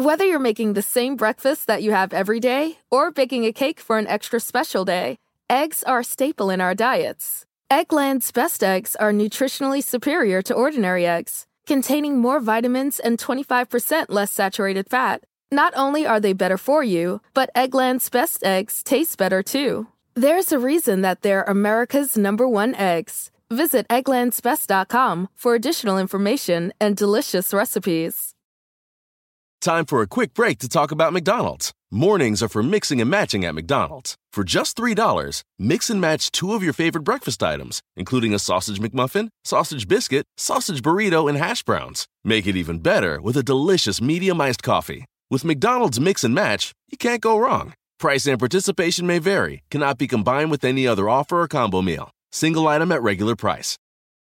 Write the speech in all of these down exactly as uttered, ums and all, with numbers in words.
Whether you're making the same breakfast that you have every day or baking a cake for an extra special day, eggs are a staple in our diets. Eggland's best eggs are nutritionally superior to ordinary eggs, containing more vitamins and twenty-five percent less saturated fat. Not only are they better for you, but Eggland's best eggs taste better too. There's a reason that they're America's number one eggs. Visit egglands best dot com for additional information and delicious recipes. Time for a quick break to talk about McDonald's. Mornings are for mixing and matching at McDonald's. For just three dollars, mix and match two of your favorite breakfast items, including a sausage McMuffin, sausage biscuit, sausage burrito, and hash browns. Make it even better with a delicious medium iced coffee. With McDonald's Mix and Match, you can't go wrong. Price and participation may vary. Cannot be combined with any other offer or combo meal. Single item at regular price.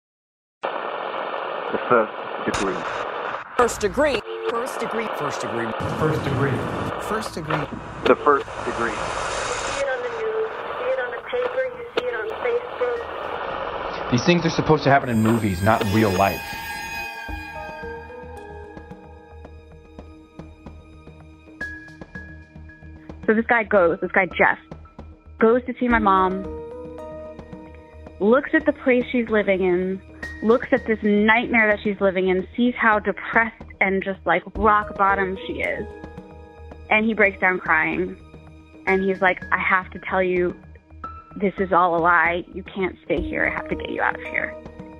The first degree. First degree. First degree. First degree. First degree. First degree. The first degree. You see it on the news, you see it on the paper, you see it on Facebook. These things are supposed to happen in movies, not in real life. So this guy goes, this guy Jeff, goes to see my mom, looks at the place she's living in, looks at this nightmare that she's living in, sees how depressed and just like rock bottom she is. And he breaks down crying. And he's like, I have to tell you, this is all a lie. You can't stay here. I have to get you out of here.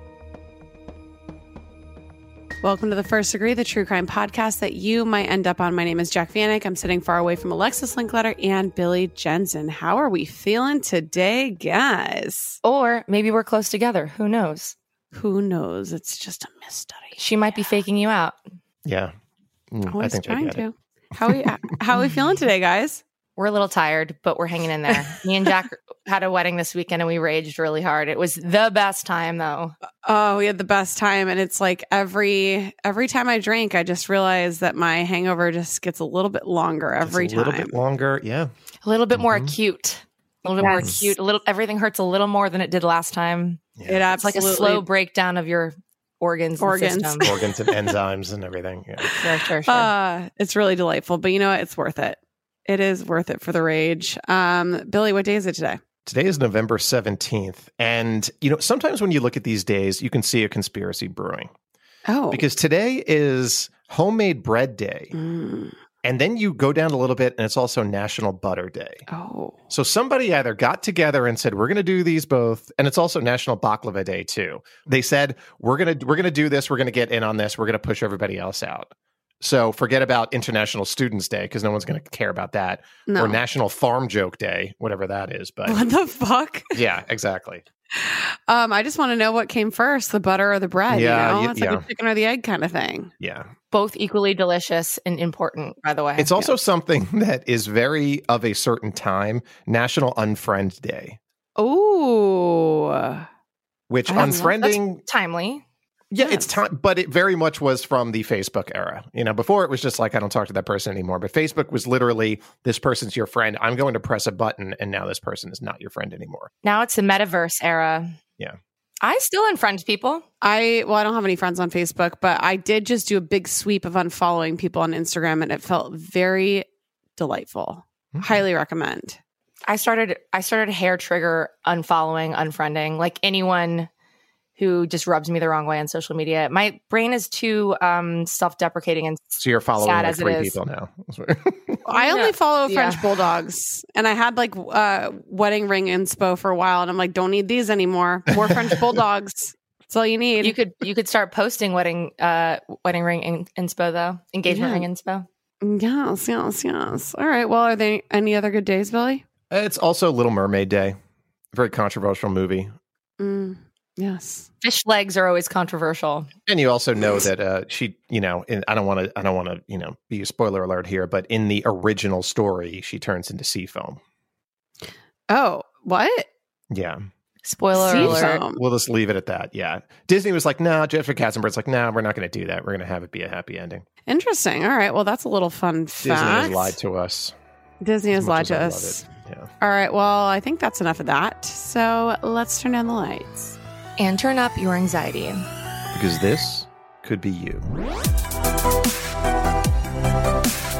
Welcome to The First Degree, the true crime podcast that you might end up on. My name is Jack Vanek. I'm sitting far away from Alexis Linkletter and Billy Jensen. How are we feeling today, guys? Or maybe we're close together. Who knows? Who knows? It's just a mystery. She might be faking you out. Yeah. Mm, Always I think trying they get to. it. How are we, how are we feeling today, guys? We're a little tired, but we're hanging in there. Me and Jack had a wedding this weekend and we raged really hard. It was the best time though. Oh, we had the best time. And it's like every every time I drink, I just realize that my hangover just gets a little bit longer every It's a time. little bit longer, yeah. A little bit Mm-hmm. more acute. A little bit more Yes. acute. A little everything hurts a little more than it did last time. Yeah. It It's like absolutely a slow breakdown of your organs, Organs. and system. Organs and enzymes and everything. Yeah. Sure, sure, sure. Uh, it's really delightful, but you know what? It's worth it. It is worth it for the rage. Um, Billy, what day is it today? Today is November seventeenth. And, you know, sometimes when you look at these days, you can see a conspiracy brewing. Oh. Because today is Homemade Bread Day. Mm. And then you go down a little bit and it's also National Butter Day. Oh. So somebody either got together and said, we're going to do these both. And it's also National Baklava Day, too. They said, we're going to we're going to do this. We're going to get in on this. We're going to push everybody else out. So forget about International Students Day because no one's going to care about that. No. Or National Farm Joke Day, whatever that is. But What the fuck? yeah, exactly. Um, I just want to know what came first, the butter or the bread. Yeah, you know? y- It's yeah. like the chicken or the egg kind of thing. Yeah. Both equally delicious and important, by the way. It's also something that is very of a certain time, National Unfriend Day, Oh. which I don't know. unfriending, That's timely. yeah, yes. it's time, but it very much was from the Facebook era. You know, before it was just like, I don't talk to that person anymore. But Facebook was literally, this person's your friend. I'm going to press a button, and now this person is not your friend anymore. Now it's the metaverse era. Yeah. I still unfriend people. I, well, I don't have any friends on Facebook, but I did just do a big sweep of unfollowing people on Instagram and it felt very delightful. Mm-hmm. Highly recommend. I started I started hair trigger unfollowing, unfriending, like anyone who just rubs me the wrong way on social media. My brain is too um, self-deprecating and So you're following sad like as it three is. people now. I only Yeah. follow Yeah. French bulldogs, and I had like uh, wedding ring inspo for a while, and I'm like, don't need these anymore. More French bulldogs. That's all you need. You could you could start posting wedding uh, wedding ring in, inspo though, engagement Yeah. ring inspo. Yes, yes, yes. All right. Well, are there any other good days, Billy? It's also Little Mermaid Day. Very controversial movie. Mm, yes. Fish legs are always controversial. And you also know that uh, she, you know, and I don't want to, I don't want to, you know, be a spoiler alert here, but in the original story, she turns into sea foam. Oh, what? Yeah. Spoiler Sea alert. foam. We'll just leave it at that. Yeah. Disney was like, nah, Jeffrey Katzenberg's like, nah, we're not going to do that. We're going to have it be a happy ending. Interesting. All right. Well, that's a little fun Disney fact. has lied to us. Disney has as lied much to as I love us. it. Yeah. All right. Well, I think that's enough of that. So let's turn down the lights. And turn up your anxiety. Because this could be you.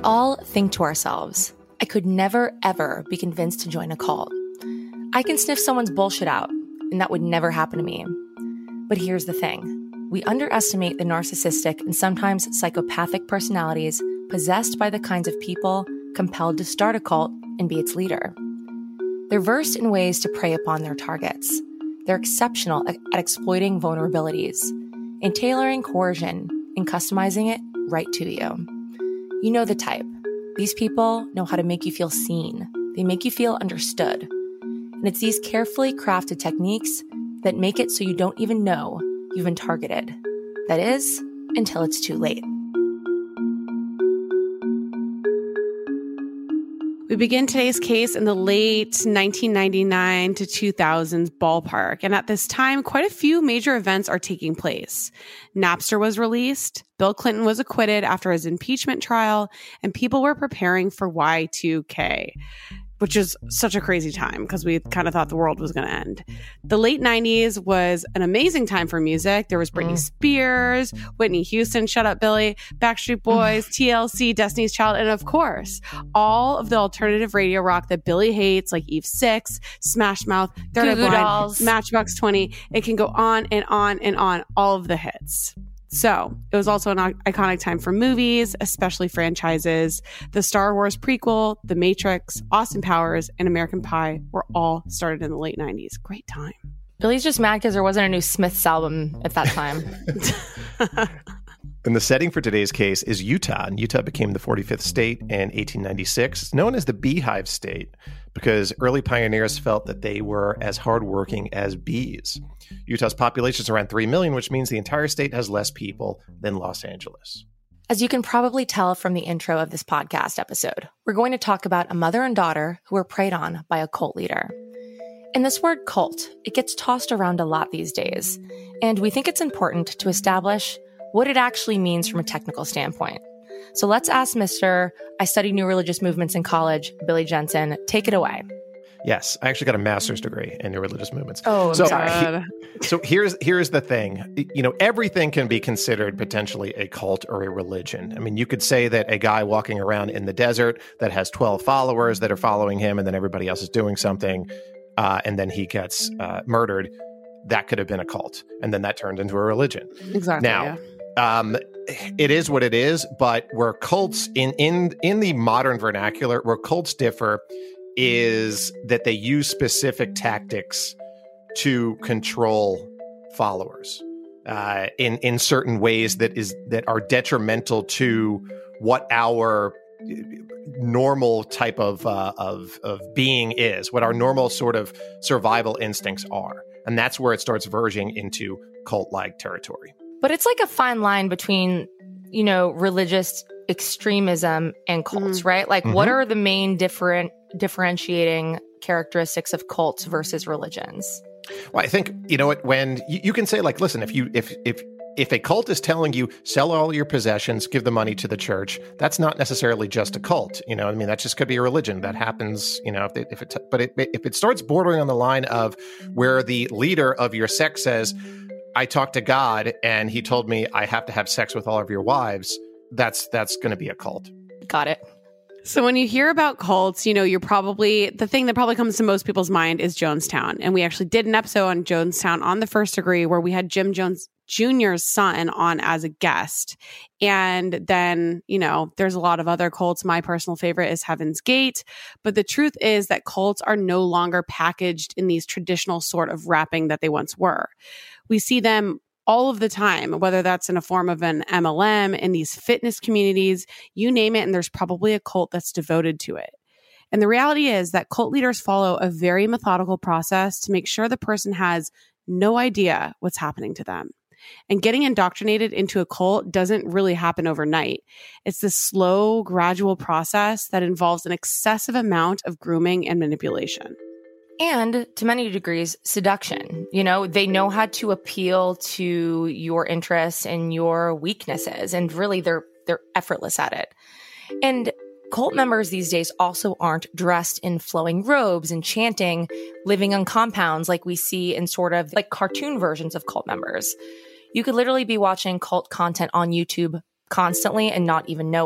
all think to ourselves, I could never, ever be convinced to join a cult. I can sniff someone's bullshit out, and that would never happen to me. But here's the thing. We underestimate the narcissistic and sometimes psychopathic personalities possessed by the kinds of people compelled to start a cult and be its leader. They're versed in ways to prey upon their targets. They're exceptional at, at exploiting vulnerabilities and tailoring coercion and customizing it right to you. You know the type. These people know how to make you feel seen. They make you feel understood. And it's these carefully crafted techniques that make it so you don't even know you've been targeted. That is, until it's too late. We begin today's case in the late nineteen ninety-nine to two thousands ballpark. And at this time, quite a few major events are taking place. Napster was released, Bill Clinton was acquitted after his impeachment trial, and people were preparing for Y two K, which is such a crazy time because we kind of thought the world was going to end. The late nineties was an amazing time for music. There was Britney mm. Spears, Whitney Houston, Shut Up Billy, Backstreet Boys, T L C, Destiny's Child, and of course, all of the alternative radio rock that Billy hates, like Eve Six, Smash Mouth, Third Eye Blind, Matchbox twenty. It can go on and on and on, all of the hits. So it was also an iconic time for movies, especially franchises. The Star Wars prequel, The Matrix, Austin Powers, and American Pie were all started in the late nineties. Great time. Billy's just mad because there wasn't a new Smiths album at that time. And the setting for today's case is Utah, and Utah became the forty-fifth state in eighteen ninety-six. It's known as the Beehive State because early pioneers felt that they were as hardworking as bees. Utah's population is around three million, which means the entire state has less people than Los Angeles. As you can probably tell from the intro of this podcast episode, we're going to talk about a mother and daughter who were preyed on by a cult leader. And this word cult, it gets tossed around a lot these days, and we think it's important to establish what it actually means from a technical standpoint. So let's ask Mister I studied new religious movements in college, Billy Jensen. Take it away. Yes, I actually got a master's degree in new religious movements. Oh, so, God. He, so here's here's the thing. You know, everything can be considered potentially a cult or a religion. I mean, you could say that a guy walking around in the desert that has twelve followers that are following him, and then everybody else is doing something, uh, and then he gets uh, murdered. That could have been a cult, and then that turned into a religion. Exactly. Now. Yeah. Um, it is what it is, but where cults in, in, in the modern vernacular, where cults differ is that they use specific tactics to control followers uh, in, in certain ways that is, that are detrimental to what our normal type of, uh, of, of being is, what our normal sort of survival instincts are. And that's where it starts verging into cult-like territory. But it's like a fine line between, you know, religious extremism and cults, mm-hmm. right? Like, mm-hmm. what are the main different differentiating characteristics of cults versus religions? Well, I think, you know what, when you, you can say, like, listen, if you if if if a cult is telling you sell all your possessions, give the money to the church, that's not necessarily just a cult. You know, I mean, that just could be a religion that happens. You know, if it, if it but it, if it starts bordering on the line of where the leader of your sect says, I talked to God and he told me I have to have sex with all of your wives, that's that's going to be a cult. Got it. So when you hear about cults, you know, you're probably, the thing that probably comes to most people's mind is Jonestown. And we actually did an episode on Jonestown on The First Degree where we had Jim Jones Junior's son on as a guest. And then, you know, there's a lot of other cults. My personal favorite is Heaven's Gate. But the truth is that cults are no longer packaged in these traditional sort of wrapping that they once were. We see them all of the time, whether that's in a form of an M L M, in these fitness communities, you name it, and there's probably a cult that's devoted to it. And the reality is that cult leaders follow a very methodical process to make sure the person has no idea what's happening to them. And getting indoctrinated into a cult doesn't really happen overnight. It's this slow, gradual process that involves an excessive amount of grooming and manipulation. And to many degrees, seduction. You know, they know how to appeal to your interests and your weaknesses, and really they're they're effortless at it. And cult members these days also aren't dressed in flowing robes and chanting, living on compounds like we see in sort of like cartoon versions of cult members. You could literally be watching cult content on YouTube constantly and not even know it.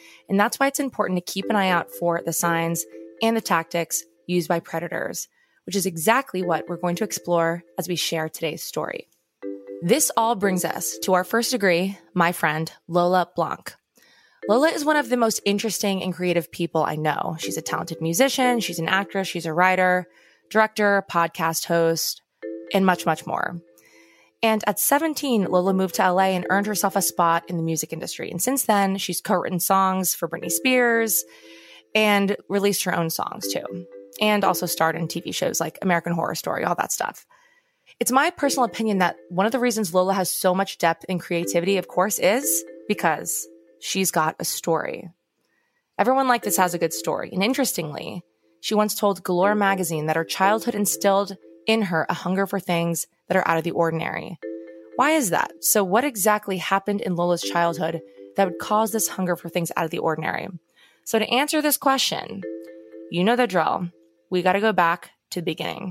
And that's why it's important to keep an eye out for the signs and the tactics used by predators, which is exactly what we're going to explore as we share today's story. This all brings us to our first degree, my friend, Lola Blanc. Lola is one of the most interesting and creative people I know. She's a talented musician, she's an actress, she's a writer, director, podcast host, and much, much more. And at seventeen, Lola moved to L A and earned herself a spot in the music industry. And since then, she's co-written songs for Britney Spears and released her own songs too. And also starred in T V shows like American Horror Story, all that stuff. It's my personal opinion that one of the reasons Lola has so much depth and creativity, of course, is because she's got a story. Everyone like this has a good story. And interestingly, she once told Galore magazine that her childhood instilled in her a hunger for things that are out of the ordinary. Why is that? So what exactly happened in Lola's childhood that would cause this hunger for things out of the ordinary? So to answer this question, you know the drill. We got to go back to the beginning.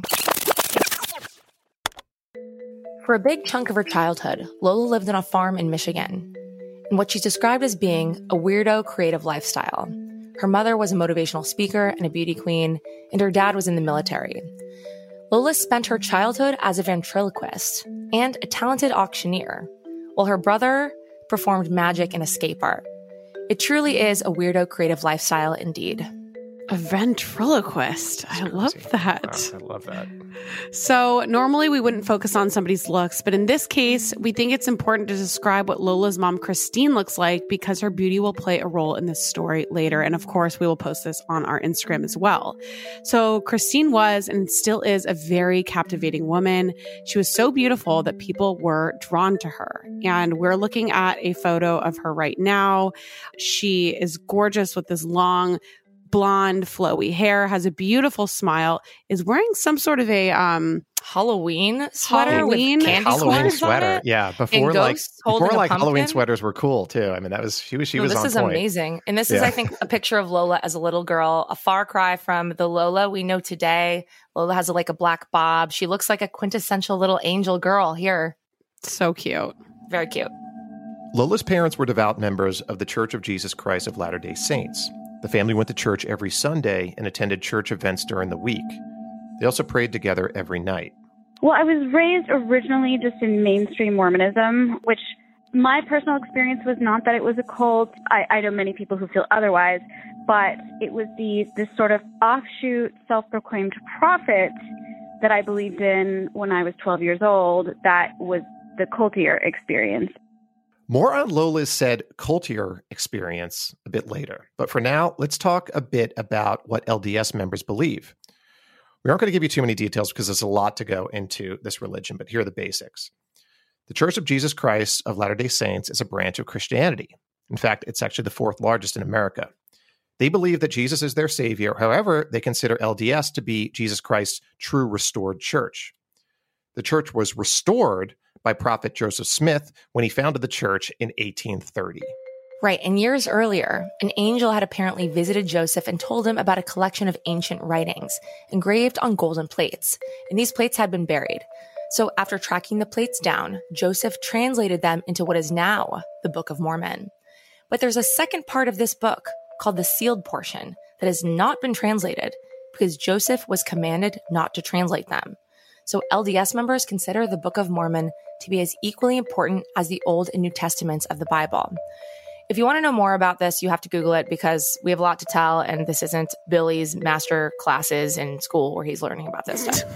For a big chunk of her childhood, Lola lived on a farm in Michigan, in what she's described as being a weirdo creative lifestyle. Her mother was a motivational speaker and a beauty queen, and her dad was in the military. Lola spent her childhood as a ventriloquist and a talented auctioneer, while her brother performed magic and escape art. It truly is a weirdo creative lifestyle indeed. A ventriloquist. I love that. Oh, I love that. So normally we wouldn't focus on somebody's looks, but in this case, we think it's important to describe what Lola's mom, Christine, looks like because her beauty will play a role in this story later. And of course, we will post this on our Instagram as well. So Christine was and still is a very captivating woman. She was so beautiful that people were drawn to her. And we're looking at a photo of her right now. She is gorgeous with this long, blonde, flowy hair, has a beautiful smile, is wearing some sort of a um Halloween sweater Halloween with candy Halloween sweaters sweater. on it. Yeah, before And like ghosts holding before a like Halloween pumpkin. sweaters were cool too. I mean, that was she was she No, was this on is point. amazing. And this is, Yeah. I think, a picture of Lola as a little girl, a far cry from the Lola we know today. Lola has a, like a black bob. She looks like a quintessential little angel girl here. so cute. Very cute. Lola's parents were devout members of the Church of Jesus Christ of Latter-day Saints. The family went to church every Sunday and attended church events during the week. They also prayed together every night. Well, I was raised originally just in mainstream Mormonism, which my personal experience was not that it was a cult. I, I know many people who feel otherwise, but it was the this sort of offshoot, self-proclaimed prophet that I believed in when I was twelve years old. That was the cultier experience. More on Lola's said cultier experience a bit later. But for now, let's talk a bit about what L D S members believe. We aren't going to give you too many details because there's a lot to go into this religion, but here are the basics. The Church of Jesus Christ of Latter-day Saints is a branch of Christianity. In fact, it's actually the fourth largest in America. They believe that Jesus is their savior. However, they consider L D S to be Jesus Christ's true restored church. The church was restored by Prophet Joseph Smith when he founded the church in eighteen thirty. Right. And years earlier, an angel had apparently visited Joseph and told him about a collection of ancient writings engraved on golden plates. And these plates had been buried. So after tracking the plates down, Joseph translated them into what is now the Book of Mormon. But there's a second part of this book called the sealed portion that has not been translated because Joseph was commanded not to translate them. So L D S members consider the Book of Mormon to be as equally important as the Old and New Testaments of the Bible. If you want to know more about this, you have to Google it because we have a lot to tell, and this isn't Billy's master classes in school where he's learning about this stuff.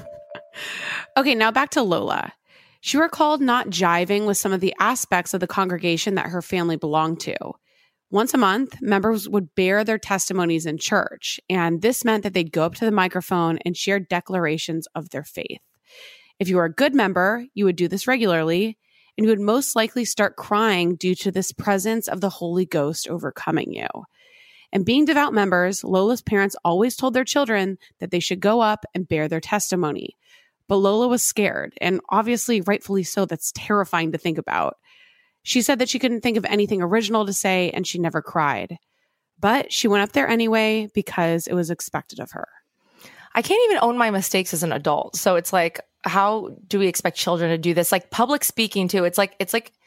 Okay, now back to Lola. She recalled not jiving with some of the aspects of the congregation that her family belonged to. Once a month, members would bear their testimonies in church, and this meant that they'd go up to the microphone and share declarations of their faith. If you were a good member, you would do this regularly, and you would most likely start crying due to this presence of the Holy Ghost overcoming you. And being devout members, Lola's parents always told their children that they should go up and bear their testimony. But Lola was scared, and obviously, rightfully so. That's terrifying to think about. She said that she couldn't think of anything original to say, and she never cried. But she went up there anyway because it was expected of her. I can't even own my mistakes as an adult. So it's like, how do we expect children to do this? Like public speaking too. It's like, it's like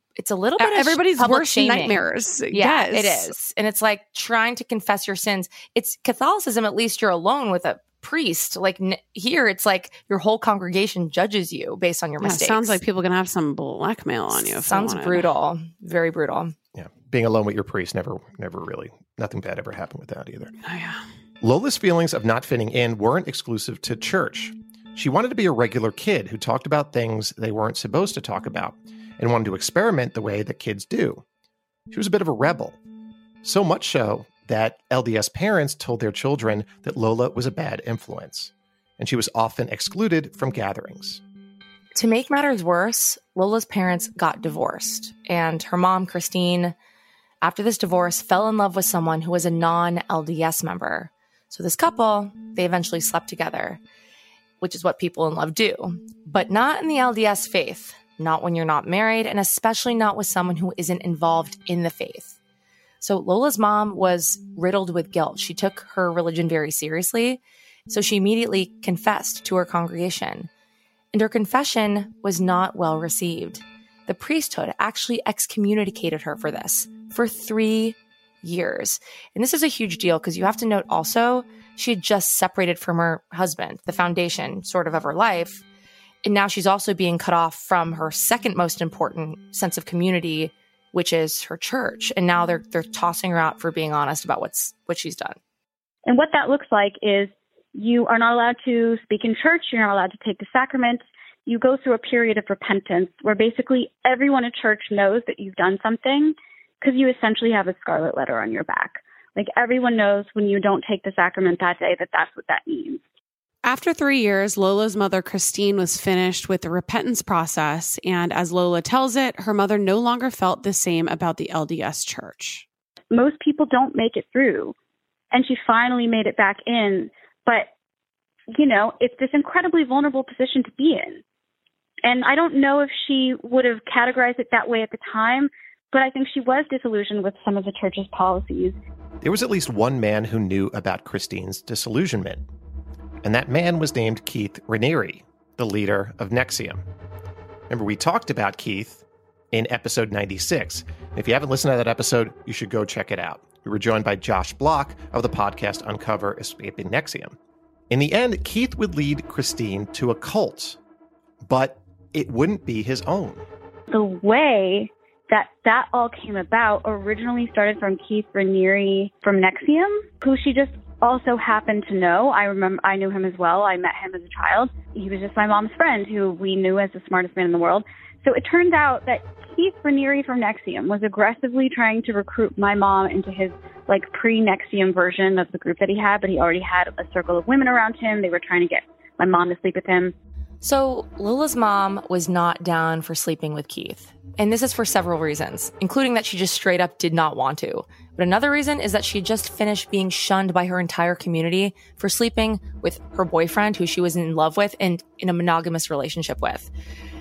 it's a little bit everybody's of public worst shaming. nightmares. Yeah, yes. it is. And it's like trying to confess your sins. It's Catholicism, at least you're alone with a priest. Like n- here, it's like your whole congregation judges you based on your Yeah, mistakes. sounds like people are going to have some blackmail on you. If Sounds brutal. Very brutal. Yeah. Being alone with your priest, never, never really, nothing bad ever happened with that either. Oh, yeah. Lola's feelings of not fitting in weren't exclusive to church. She wanted to be a regular kid who talked about things they weren't supposed to talk about and wanted to experiment the way that kids do. She was a bit of a rebel. So much so that L D S parents told their children that Lola was a bad influence, and she was often excluded from gatherings. To make matters worse, Lola's parents got divorced, and her mom, Christine, after this divorce, fell in love with someone who was a non-L D S member. So this couple, they eventually slept together, which is what people in love do, but not in the L D S faith, not when you're not married, and especially not with someone who isn't involved in the faith. So Lola's mom was riddled with guilt. She took her religion very seriously, so she immediately confessed to her congregation. And her confession was not well received. The priesthood actually excommunicated her for this for three years. And this is a huge deal because you have to note also, she had just separated from her husband, the foundation sort of of her life. And now she's also being cut off from her second most important sense of community, which is her church. And now they're they're tossing her out for being honest about what's what she's done. And what that looks like is you are not allowed to speak in church. You're not allowed to take the sacraments. You go through a period of repentance where basically everyone in church knows that you've done something because you essentially have a scarlet letter on your back. Like everyone knows when you don't take the sacrament that day that that's what that means. After three years, Lola's mother, Christine, was finished with the repentance process. And as Lola tells it, her mother no longer felt the same about the L D S church. Most people don't make it through. And she finally made it back in. But, you know, it's this incredibly vulnerable position to be in. And I don't know if she would have categorized it that way at the time, but I think she was disillusioned with some of the church's policies. There was at least one man who knew about Christine's disillusionment. And that man was named Keith Raniere, the leader of N X I V M. Remember, we talked about Keith in episode ninety-six. If you haven't listened to that episode, you should go check it out. We were joined by Josh Block of the podcast Uncover Escaping N X I V M. In the end, Keith would lead Christine to a cult, but it wouldn't be his own. The way that that all came about originally started from Keith Raniere from N X I V M, who she just also happened to know. I remember I knew him as well. I met him as a child. He was just my mom's friend who we knew as the smartest man in the world. So it turns out that Keith Raniere from N X I V M was aggressively trying to recruit my mom into his like pre-N X I V M version of the group that he had, but he already had a circle of women around him. They were trying to get my mom to sleep with him. So Lola's mom was not down for sleeping with Keith. And this is for several reasons, including that she just straight up did not want to. But another reason is that she had just finished being shunned by her entire community for sleeping with her boyfriend, who she was in love with and in a monogamous relationship with.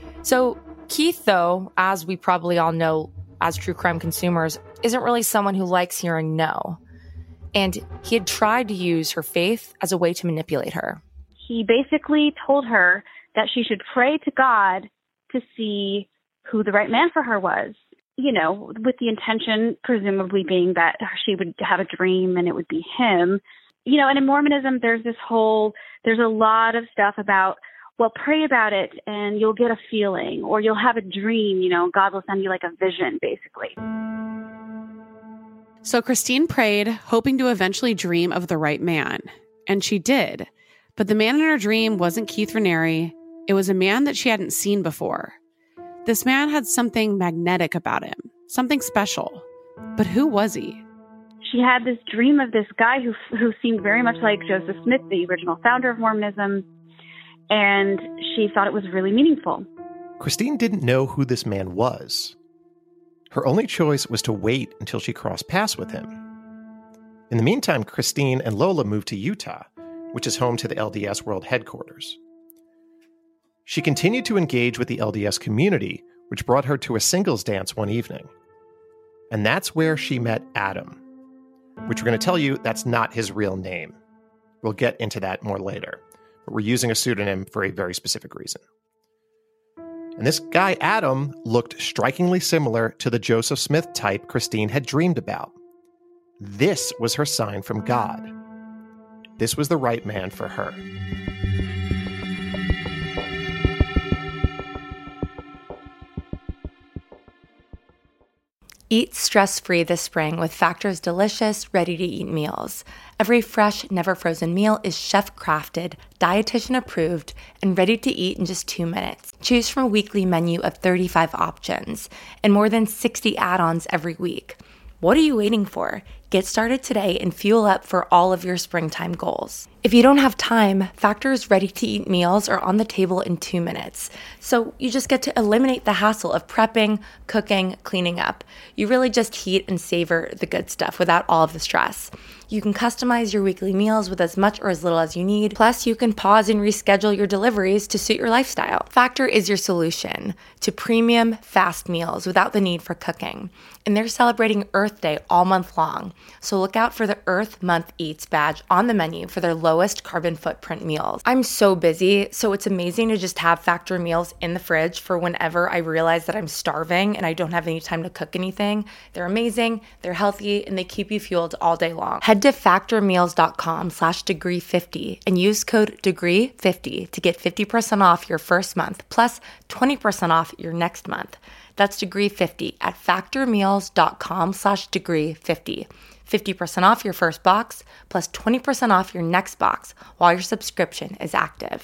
So Keith, though, as we probably all know as true crime consumers, isn't really someone who likes hearing no. And he had tried to use her faith as a way to manipulate her. He basically told her that she should pray to God to see who the right man for her was, you know, with the intention presumably being that she would have a dream and it would be him. You know, and in Mormonism, there's this whole, there's a lot of stuff about, well, pray about it and you'll get a feeling or you'll have a dream, you know, God will send you like a vision, basically. So Christine prayed, hoping to eventually dream of the right man. And she did. But the man in her dream wasn't Keith Raniere. It was a man that she hadn't seen before. This man had something magnetic about him, something special. But who was he? She had this dream of this guy who who seemed very much like Joseph Smith, the original founder of Mormonism, and she thought it was really meaningful. Christine didn't know who this man was. Her only choice was to wait until she crossed paths with him. In the meantime, Christine and Lola moved to Utah, which is home to the L D S World Headquarters. She continued to engage with the L D S community, which brought her to a singles dance one evening. And that's where she met Adam, which we're going to tell you that's not his real name. We'll get into that more later, but we're using a pseudonym for a very specific reason. And this guy, Adam, looked strikingly similar to the Joseph Smith type Christine had dreamed about. This was her sign from God. This was the right man for her. Eat stress-free this spring with Factor's delicious, ready-to-eat meals. Every fresh, never-frozen meal is chef-crafted, dietitian-approved, and ready to eat in just two minutes. Choose from a weekly menu of thirty-five options and more than sixty add-ons every week. What are you waiting for? Get started today and fuel up for all of your springtime goals. If you don't have time, Factor's ready-to-eat meals are on the table in two minutes. So you just get to eliminate the hassle of prepping, cooking, cleaning up. You really just heat and savor the good stuff without all of the stress. You can customize your weekly meals with as much or as little as you need. Plus, you can pause and reschedule your deliveries to suit your lifestyle. Factor is your solution to premium, fast meals without the need for cooking. And they're celebrating Earth Day all month long. So look out for the Earth Month Eats badge on the menu for their lowest carbon footprint meals. I'm so busy, so it's amazing to just have Factor meals in the fridge for whenever I realize that I'm starving and I don't have any time to cook anything. They're amazing, they're healthy, and they keep you fueled all day long. Head to factormeals.com slash degree 50 and use code degree fifty to get fifty percent off your first month plus twenty percent off your next month. That's degree fifty at factormeals.com slash degree 50. fifty percent off your first box plus twenty percent off your next box while your subscription is active.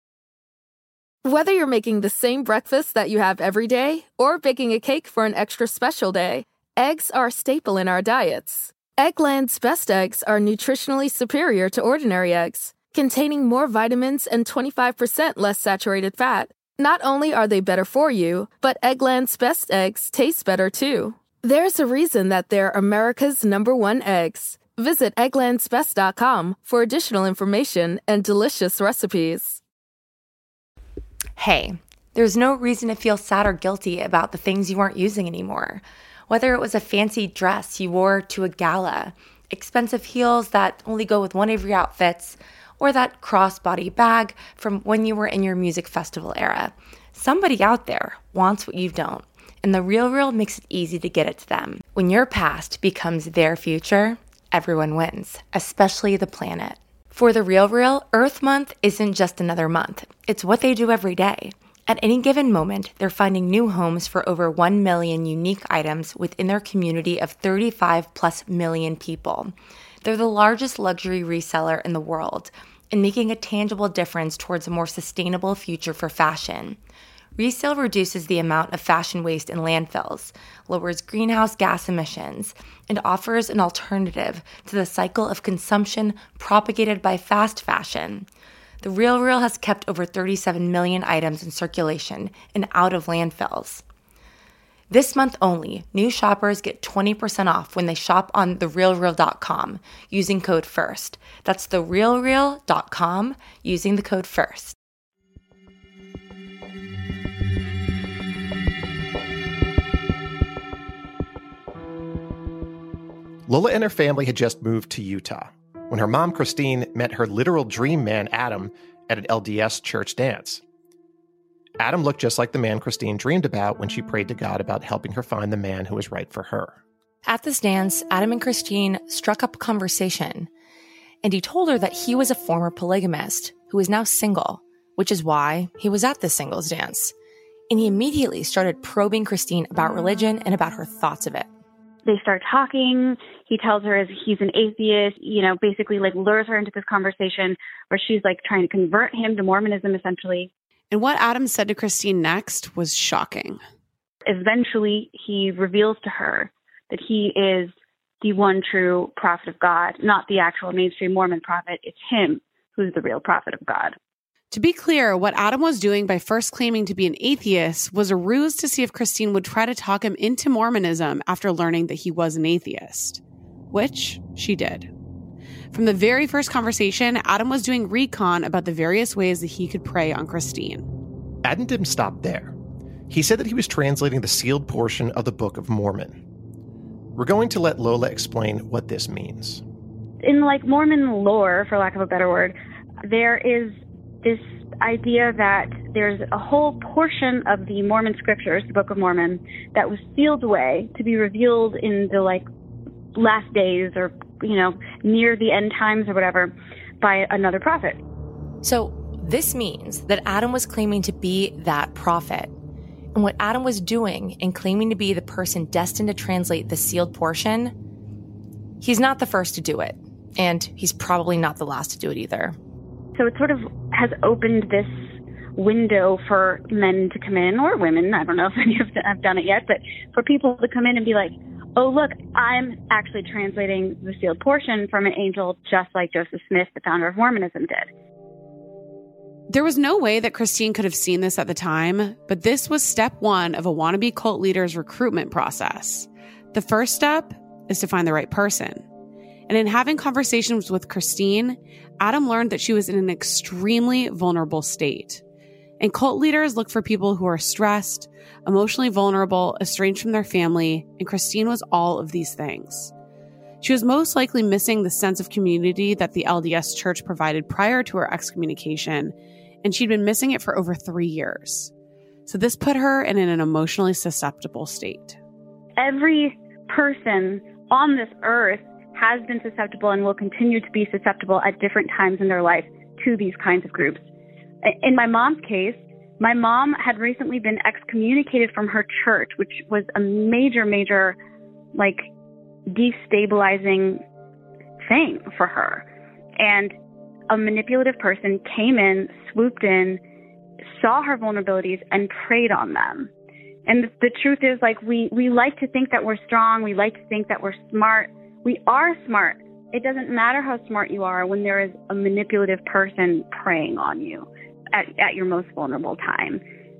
Whether you're making the same breakfast that you have every day or baking a cake for an extra special day, eggs are a staple in our diets. Eggland's Best Eggs are nutritionally superior to ordinary eggs, containing more vitamins and twenty-five percent less saturated fat. Not only are they better for you, but Eggland's Best Eggs taste better too. There's a reason that they're America's number one eggs. Visit egglands best dot com for additional information and delicious recipes. Hey, there's no reason to feel sad or guilty about the things you aren't using anymore. Whether it was a fancy dress you wore to a gala, expensive heels that only go with one of your outfits, or that crossbody bag from when you were in your music festival era. Somebody out there wants what you don't, and The RealReal makes it easy to get it to them. When your past becomes their future, everyone wins, especially the planet. For The RealReal, Earth Month isn't just another month. It's what they do every day. At any given moment, they're finding new homes for over one million unique items within their community of thirty-five plus million people. They're the largest luxury reseller in the world and making a tangible difference towards a more sustainable future for fashion. Resale reduces the amount of fashion waste in landfills, lowers greenhouse gas emissions, and offers an alternative to the cycle of consumption propagated by fast fashion. The RealReal has kept over thirty-seven million items in circulation and out of landfills. This month only, new shoppers get twenty percent off when they shop on the real real dot com using code FIRST. That's the real real dot com using the code FIRST. Lola and her family had just moved to Utah when her mom, Christine, met her literal dream man, Adam, at an L D S church dance. Adam looked just like the man Christine dreamed about when she prayed to God about helping her find the man who was right for her. At this dance, Adam and Christine struck up a conversation, and he told her that he was a former polygamist who is now single, which is why he was at this singles dance. And he immediately started probing Christine about religion and about her thoughts of it. They start talking. He tells her he's an atheist, you know, basically like lures her into this conversation where she's like trying to convert him to Mormonism, essentially. And what Adam said to Christine next was shocking. Eventually, he reveals to her that he is the one true prophet of God, not the actual mainstream Mormon prophet. It's him who's the real prophet of God. To be clear, what Adam was doing by first claiming to be an atheist was a ruse to see if Christine would try to talk him into Mormonism after learning that he was an atheist, which she did. From the very first conversation, Adam was doing recon about the various ways that he could prey on Christine. Adam didn't stop there. He said that he was translating the sealed portion of the Book of Mormon. We're going to let Lola explain what this means. In like Mormon lore, for lack of a better word, there is this idea that there's a whole portion of the Mormon scriptures, the Book of Mormon, that was sealed away to be revealed in the like last days or, you know, near the end times or whatever by another prophet. So this means that Adam was claiming to be that prophet. And what Adam was doing in claiming to be the person destined to translate the sealed portion, he's not the first to do it. And he's probably not the last to do it either. So it sort of has opened this window for men to come in, or women, I don't know if any of them have done it yet, but for people to come in and be like, oh, look, I'm actually translating the sealed portion from an angel just like Joseph Smith, the founder of Mormonism, did. There was no way that Christine could have seen this at the time, but this was step one of a wannabe cult leader's recruitment process. The first step is to find the right person. And in having conversations with Christine, Adam learned that she was in an extremely vulnerable state. And cult leaders look for people who are stressed, emotionally vulnerable, estranged from their family, and Christine was all of these things. She was most likely missing the sense of community that the L D S Church provided prior to her excommunication, and she'd been missing it for over three years. So this put her in an emotionally susceptible state. Every person on this earth has been susceptible and will continue to be susceptible at different times in their life to these kinds of groups. In my mom's case, my mom had recently been excommunicated from her church, which was a major, major, like, destabilizing thing for her. And a manipulative person came in, swooped in, saw her vulnerabilities, and preyed on them. And the truth is, like, we, we like to think that we're strong. We like to think that we're smart. We are smart. It doesn't matter how smart you are when there is a manipulative person preying on you at, at your most vulnerable time.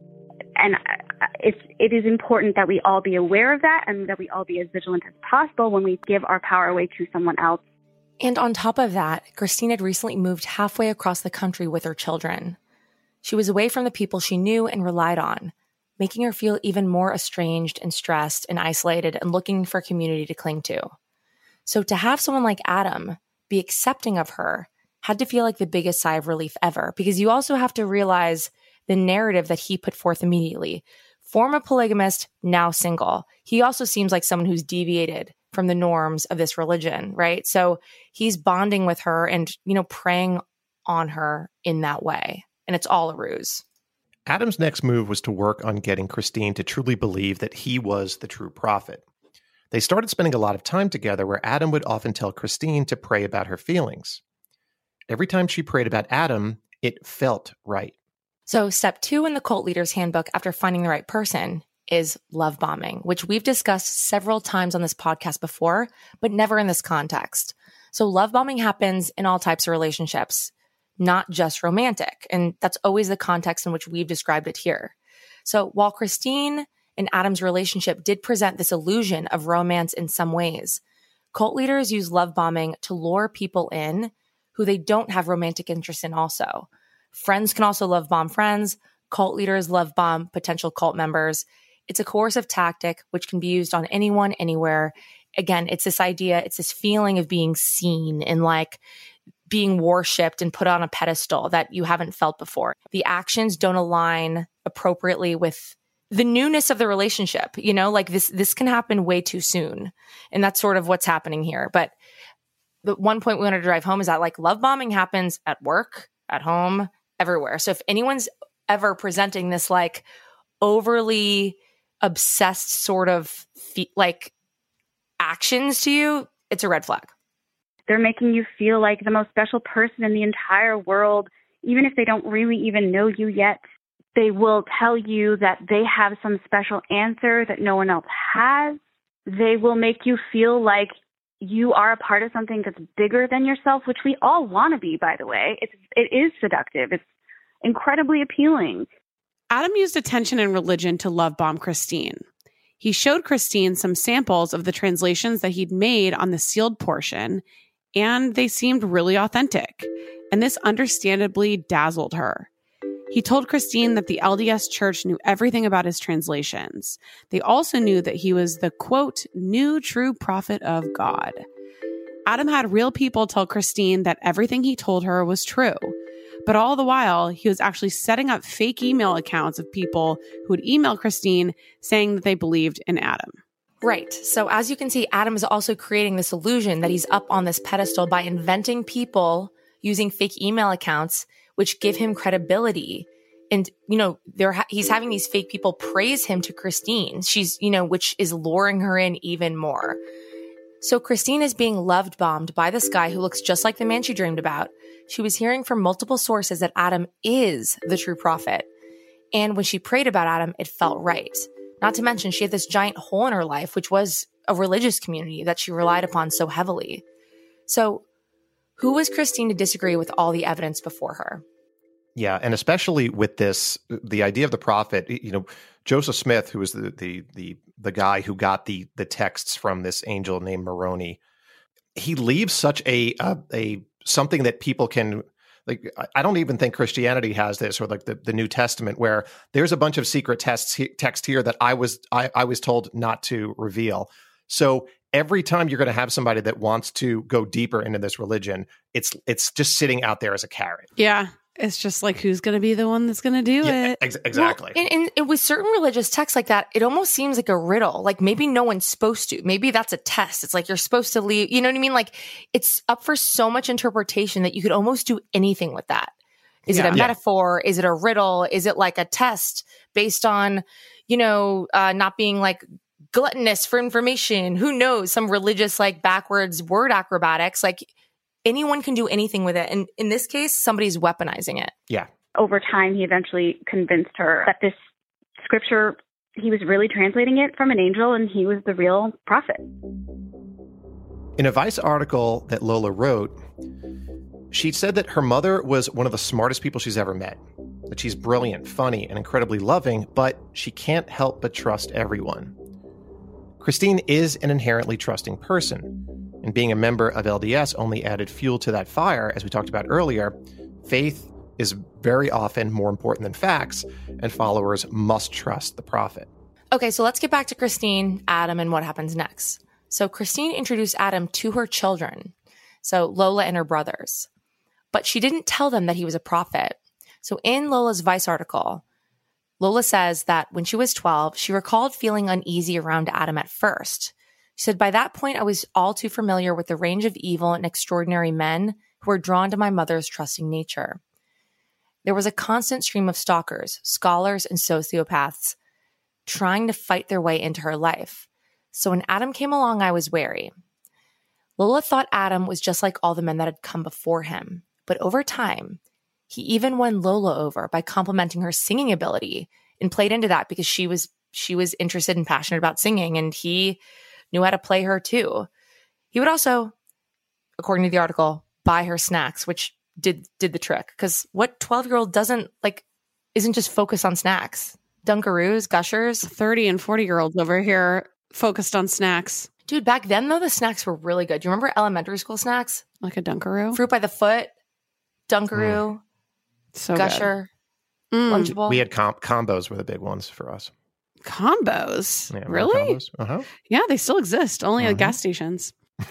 And it's, it is important that we all be aware of that and that we all be as vigilant as possible when we give our power away to someone else. And on top of that, Christine had recently moved halfway across the country with her children. She was away from the people she knew and relied on, making her feel even more estranged and stressed and isolated and looking for community to cling to. So to have someone like Adam be accepting of her had to feel like the biggest sigh of relief ever, because you also have to realize the narrative that he put forth immediately. Former polygamist, now single. He also seems like someone who's deviated from the norms of this religion, right? So he's bonding with her and, you know, preying on her in that way. And it's all a ruse. Adam's next move was to work on getting Christine to truly believe that he was the true prophet. They started spending a lot of time together where Adam would often tell Christine to pray about her feelings. Every time she prayed about Adam, it felt right. So step two in the cult leader's handbook after finding the right person is love bombing, which we've discussed several times on this podcast before, but never in this context. So love bombing happens in all types of relationships, not just romantic. And that's always the context in which we've described it here. So while Christine and Adam's relationship did present this illusion of romance in some ways, cult leaders use love bombing to lure people in who they don't have romantic interest in also. Friends can also love bomb friends. Cult leaders love bomb potential cult members. It's a coercive tactic which can be used on anyone, anywhere. Again, it's this idea, it's this feeling of being seen and like being worshipped and put on a pedestal that you haven't felt before. The actions don't align appropriately with the newness of the relationship. You know, like this, this can happen way too soon. And that's sort of what's happening here. But the one point we want to drive home is that like love bombing happens at work, at home, everywhere. So if anyone's ever presenting this like overly obsessed sort of fe- like actions to you, it's a red flag. They're making you feel like the most special person in the entire world, even if they don't really even know you yet. They will tell you that they have some special answer that no one else has. They will make you feel like you are a part of something that's bigger than yourself, which we all want to be, by the way. It's, it is seductive. It's incredibly appealing. Adam used attention and religion to love bomb Christine. He showed Christine some samples of the translations that he'd made on the sealed portion, and they seemed really authentic. And this understandably dazzled her. He told Christine that the L D S Church knew everything about his translations. They also knew that he was the, quote, new true prophet of God. Adam had real people tell Christine that everything he told her was true. But all the while, he was actually setting up fake email accounts of people who would email Christine saying that they believed in Adam. Right. So as you can see, Adam is also creating this illusion that he's up on this pedestal by inventing people using fake email accounts, which give him credibility. And, you know, they're ha- he's having these fake people praise him to Christine. She's, you know, which is luring her in even more. So Christine is being love bombed by this guy who looks just like the man she dreamed about. She was hearing from multiple sources that Adam is the true prophet. And when she prayed about Adam, it felt right. Not to mention, she had this giant hole in her life, which was a religious community that she relied upon so heavily. So who was Christine to disagree with all the evidence before her? Yeah, and especially with this, the idea of the prophet, you know, Joseph Smith, who was the the the the guy who got the the texts from this angel named Moroni, he leaves such a a, a something that people can, like, I don't even think Christianity has this, or like the, the New Testament, where there's a bunch of secret texts text here that I was I, I was told not to reveal. So every time you're going to have somebody that wants to go deeper into this religion, it's it's just sitting out there as a carrot. Yeah. It's just like, who's going to be the one that's going to do yeah, it? Ex- exactly. Well, and, and with certain religious texts like that, it almost seems like a riddle. Like maybe no one's supposed to. Maybe that's a test. It's like you're supposed to leave. You know what I mean? Like it's up for so much interpretation that you could almost do anything with that. Is yeah. it a yeah. metaphor? Is it a riddle? Is it like a test based on, you know, uh, not being like gluttonous for information? Who knows? Some religious like backwards word acrobatics. Like anyone can do anything with it. And in this case, somebody's weaponizing it. Yeah. Over time, he eventually convinced her that this scripture, he was really translating it from an angel and he was the real prophet. In a Vice article that Lola wrote, she said that her mother was one of the smartest people she's ever met, that she's brilliant, funny, and incredibly loving, but she can't help but trust everyone. Christine is an inherently trusting person, and being a member of L D S only added fuel to that fire. As we talked about earlier, faith is very often more important than facts, and followers must trust the prophet. Okay, so let's get back to Christine, Adam, and what happens next. So Christine introduced Adam to her children, so Lola and her brothers, but she didn't tell them that he was a prophet. So in Lola's Vice article, Lola says that when she was twelve, she recalled feeling uneasy around Adam at first. She said, by that point, I was all too familiar with the range of evil and extraordinary men who were drawn to my mother's trusting nature. There was a constant stream of stalkers, scholars, and sociopaths trying to fight their way into her life. So when Adam came along, I was wary. Lola thought Adam was just like all the men that had come before him. But over time, he even won Lola over by complimenting her singing ability and played into that because she was she was interested and passionate about singing, and he knew how to play her too. He would also, according to the article, buy her snacks, which did did the trick. Because what twelve-year-old doesn't, like, isn't just focused on snacks? Dunkaroos, Gushers. thirty and forty-year-olds over here focused on snacks. Dude, back then, though, the snacks were really good. Do you remember elementary school snacks? Like a Dunkaroo? Fruit by the foot, Dunkaroo, mm. so Gusher, mm. Lunchable. We had com- combos were the big ones for us. Combos? Yeah, really? Combos? Uh-huh. Yeah, they still exist, only uh-huh. at gas stations.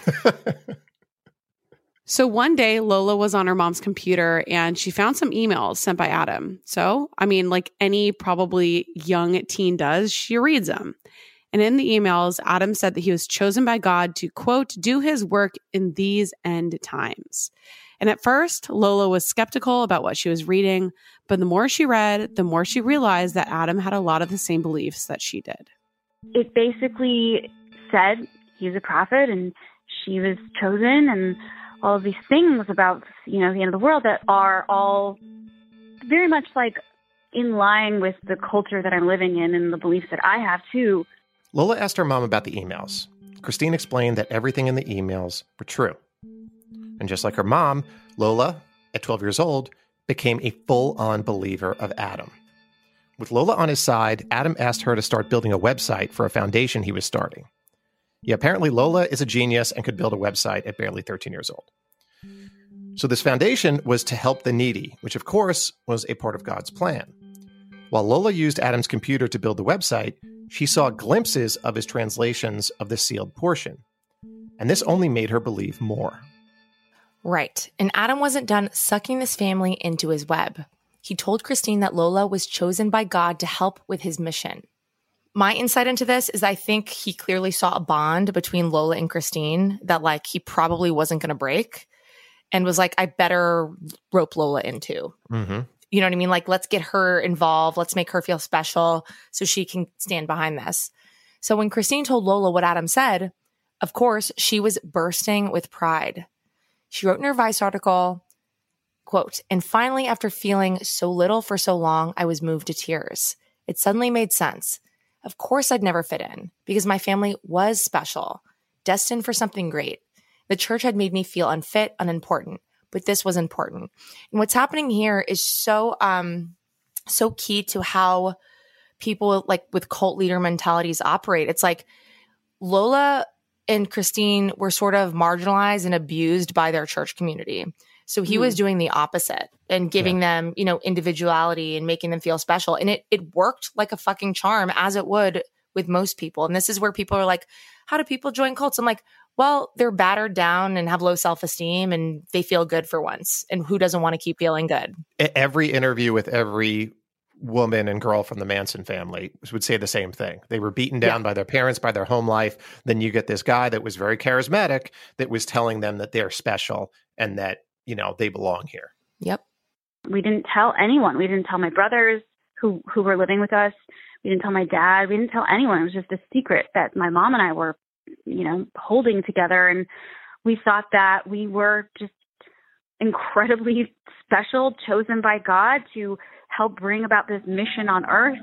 So one day, Lola was on her mom's computer and she found some emails sent by Adam. So, I mean, like any probably young teen does, she reads them. And in the emails, Adam said that he was chosen by God to, quote, do his work in these end times. And at first, Lola was skeptical about what she was reading, but the more she read, the more she realized that Adam had a lot of the same beliefs that she did. It basically said he was a prophet and she was chosen, and all of these things about, you know, the end of the world that are all very much like in line with the culture that I'm living in and the beliefs that I have too. Lola asked her mom about the emails. Christine explained that everything in the emails were true. And just like her mom, Lola, at twelve years old, became a full-on believer of Adam. With Lola on his side, Adam asked her to start building a website for a foundation he was starting. Yeah, apparently Lola is a genius and could build a website at barely thirteen years old. So this foundation was to help the needy, which of course was a part of God's plan. While Lola used Adam's computer to build the website, she saw glimpses of his translations of the sealed portion. And this only made her believe more. Right. And Adam wasn't done sucking this family into his web. He told Christine that Lola was chosen by God to help with his mission. My insight into this is I think he clearly saw a bond between Lola and Christine that like he probably wasn't going to break and was like, I better rope Lola into. Mm-hmm. You know what I mean? Like, let's get her involved. Let's make her feel special so she can stand behind this. So when Christine told Lola what Adam said, of course, she was bursting with pride. She wrote in her Vice article, quote, and finally, after feeling so little for so long, I was moved to tears. It suddenly made sense. Of course, I'd never fit in because my family was special, destined for something great. The church had made me feel unfit, unimportant, but this was important. And what's happening here is so, um, so key to how people like with cult leader mentalities operate. It's like Lola and Christine were sort of marginalized and abused by their church community. So he mm. was doing the opposite and giving yeah. them, you know, individuality and making them feel special. And it it worked like a fucking charm, as it would with most people. And this is where people are like, how do people join cults? I'm like, well, they're battered down and have low self-esteem and they feel good for once. And who doesn't want to keep feeling good? Every interview with every woman and girl from the Manson family would say the same thing. They were beaten down yeah. by their parents, by their home life. Then you get this guy that was very charismatic that was telling them that they're special and that, you know, they belong here. Yep. We didn't tell anyone. We didn't tell my brothers who, who were living with us. We didn't tell my dad. We didn't tell anyone. It was just a secret that my mom and I were, you know, holding together. And we thought that we were just incredibly special, chosen by God to help bring about this mission on earth.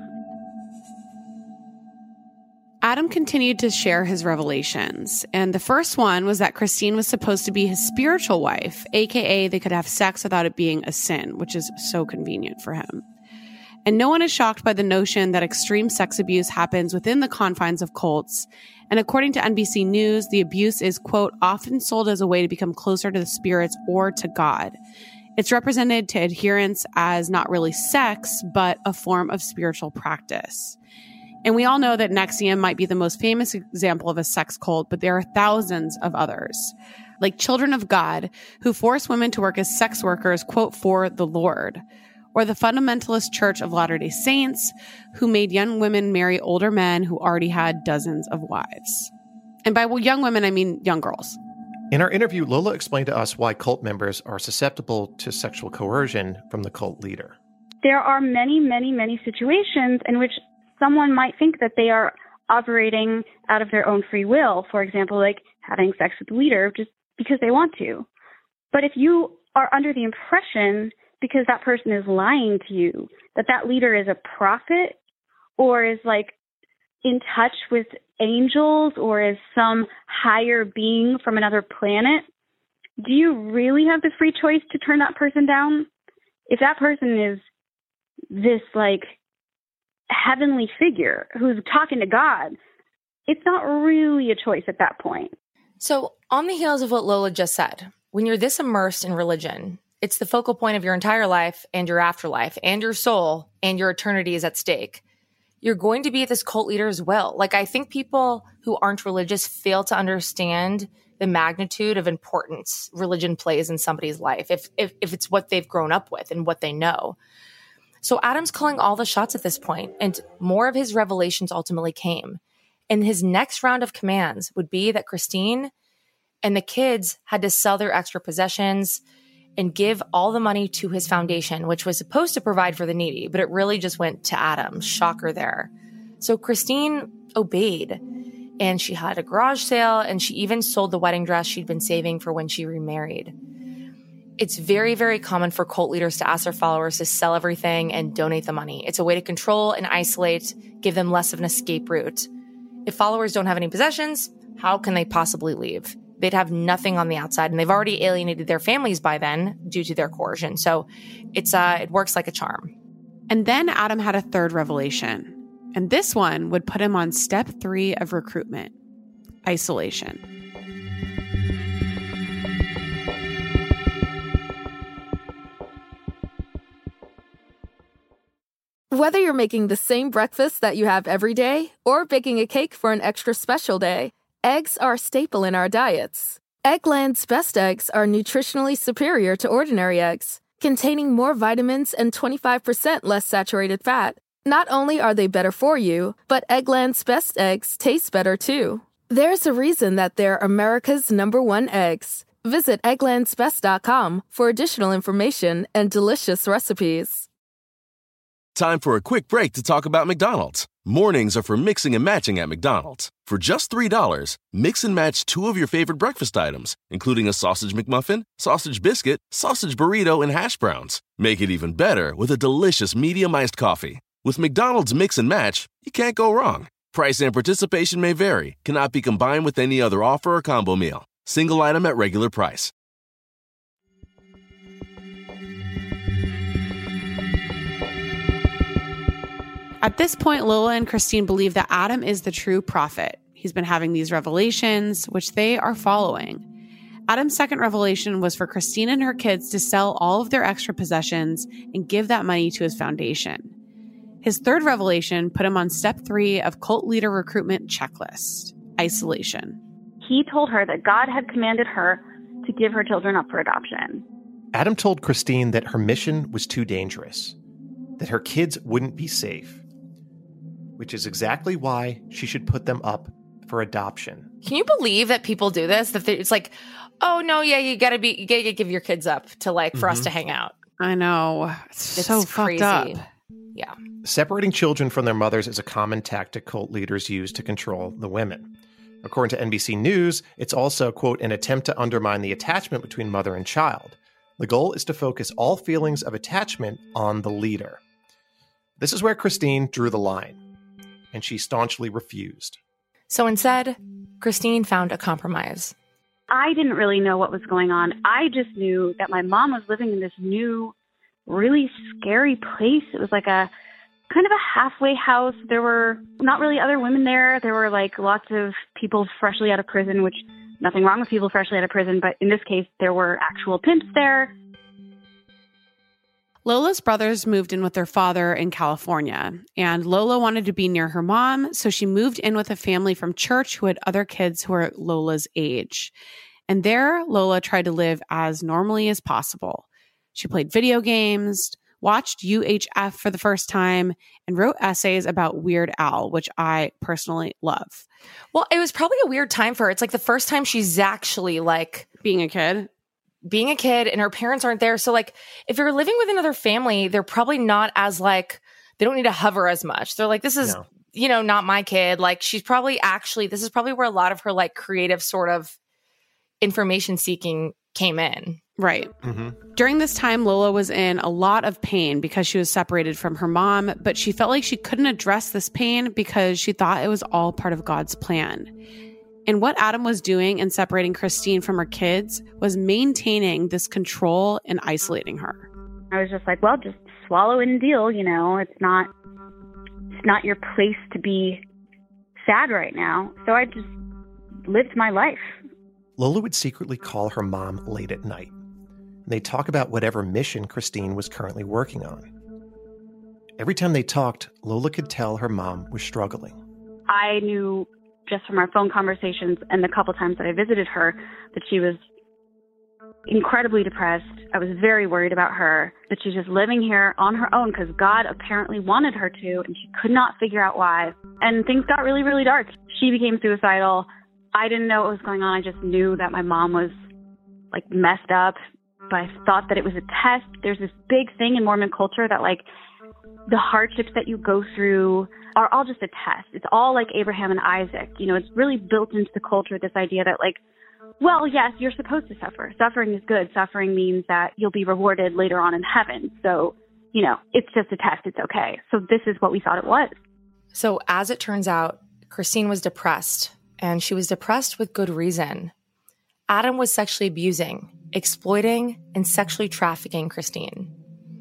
Adam continued to share his revelations, and the first one was that Christine was supposed to be his spiritual wife, aka they could have sex without it being a sin, which is so convenient for him. And no one is shocked by the notion that extreme sex abuse happens within the confines of cults. And according to N B C News, the abuse is, quote, often sold as a way to become closer to the spirits or to God. It's represented to adherents as not really sex, but a form of spiritual practice. And we all know that N X I V M might be the most famous example of a sex cult, but there are thousands of others, like Children of God, who force women to work as sex workers, quote, for the Lord, or the Fundamentalist Church of Latter-day Saints, who made young women marry older men who already had dozens of wives. And by young women, I mean young girls. In our interview, Lola explained to us why cult members are susceptible to sexual coercion from the cult leader. There are many, many, many situations in which someone might think that they are operating out of their own free will. For example, like having sex with the leader just because they want to. But if you are under the impression, because that person is lying to you, that that leader is a prophet or is like in touch with angels or is some higher being from another planet, do you really have the free choice to turn that person down? If that person is this like heavenly figure who's talking to God, it's not really a choice at that point. So on the heels of what Lola just said, when you're this immersed in religion, it's the focal point of your entire life and your afterlife and your soul and your eternity is at stake. You're going to be at this cult leader's will. Like, I think people who aren't religious fail to understand the magnitude of importance religion plays in somebody's life if, if, if it's what they've grown up with and what they know. So Adam's calling all the shots at this point, and more of his revelations ultimately came. And his next round of commands would be that Christine and the kids had to sell their extra possessions and give all the money to his foundation, which was supposed to provide for the needy, but it really just went to Adam. Shocker there. So Christine obeyed, and she had a garage sale, and she even sold the wedding dress she'd been saving for when she remarried. It's very, very common for cult leaders to ask their followers to sell everything and donate the money. It's a way to control and isolate, give them less of an escape route. If followers don't have any possessions, how can they possibly leave? They'd have nothing on the outside, and they've already alienated their families by then due to their coercion. So it's uh, it works like a charm. And then Adam had a third revelation. And this one would put him on step three of recruitment: isolation. Whether you're making the same breakfast that you have every day or baking a cake for an extra special day, eggs are a staple in our diets. Eggland's best eggs are nutritionally superior to ordinary eggs, containing more vitamins and twenty-five percent less saturated fat. Not only are they better for you, but Eggland's best eggs taste better too. There's a reason that they're America's number one eggs. Visit egglands best dot com for additional information and delicious recipes. Time for a quick break to talk about McDonald's. Mornings are for mixing and matching at McDonald's. For just three dollars, mix and match two of your favorite breakfast items, including a sausage McMuffin, sausage biscuit, sausage burrito, and hash browns. Make it even better with a delicious medium-iced coffee. With McDonald's Mix and Match, you can't go wrong. Price and participation may vary. Cannot be combined with any other offer or combo meal. Single item at regular price. At this point, Lola and Christine believe that Adam is the true prophet. He's been having these revelations, which they are following. Adam's second revelation was for Christine and her kids to sell all of their extra possessions and give that money to his foundation. His third revelation put him on step three of cult leader recruitment checklist, isolation. He told her that God had commanded her to give her children up for adoption. Adam told Christine that her mission was too dangerous, that her kids wouldn't be safe, which is exactly why she should put them up for adoption. Can you believe that people do this? That it's like, oh no, yeah, you gotta be, you gotta give your kids up to like for mm-hmm. us to hang out. I know, it's, it's so crazy. Fucked up. Yeah, separating children from their mothers is a common tactic cult leaders use to control the women. According to N B C News, it's also, quote, an attempt to undermine the attachment between mother and child. The goal is to focus all feelings of attachment on the leader. This is where Christine drew the line, and she staunchly refused. So instead, Christine found a compromise. I didn't really know what was going on. I just knew that my mom was living in this new, really scary place. It was like a kind of a halfway house. There were not really other women there. There were like lots of people freshly out of prison, which nothing wrong with people freshly out of prison. But in this case, there were actual pimps there. Lola's brothers moved in with their father in California, and Lola wanted to be near her mom, so she moved in with a family from church who had other kids who were Lola's age. And there, Lola tried to live as normally as possible. She played video games, watched U H F for the first time, and wrote essays about Weird Al, which I personally love. Well, it was probably a weird time for her. It's like the first time she's actually like being a kid. being a kid and her parents aren't there. So like if you're living with another family, they're probably not as like, they don't need to hover as much. They're like, this is, no. you know, not my kid. Like she's probably actually, this is probably where a lot of her like creative sort of information seeking came in. Right. Mm-hmm. During this time, Lola was in a lot of pain because she was separated from her mom, but she felt like she couldn't address this pain because she thought it was all part of God's plan. And what Adam was doing in separating Christine from her kids was maintaining this control and isolating her. I was just like, well, just swallow it and deal. You know, it's not, it's not your place to be sad right now. So I just lived my life. Lola would secretly call her mom late at night. They'd talk about whatever mission Christine was currently working on. Every time they talked, Lola could tell her mom was struggling. I knew just from our phone conversations and the couple times that I visited her, that she was incredibly depressed. I was very worried about her, that she's just living here on her own because God apparently wanted her to, and she could not figure out why. And things got really, really dark. She became suicidal. I didn't know what was going on. I just knew that my mom was like messed up, but I thought that it was a test. There's this big thing in Mormon culture that like the hardships that you go through are all just a test. It's all like Abraham and Isaac. You know, it's really built into the culture, this idea that like, well, yes, you're supposed to suffer. Suffering is good. Suffering means that you'll be rewarded later on in heaven. So, you know, it's just a test. It's okay. So this is what we thought it was. So as it turns out, Christine was depressed, and she was depressed with good reason. Adam was sexually abusing, exploiting, and sexually trafficking Christine.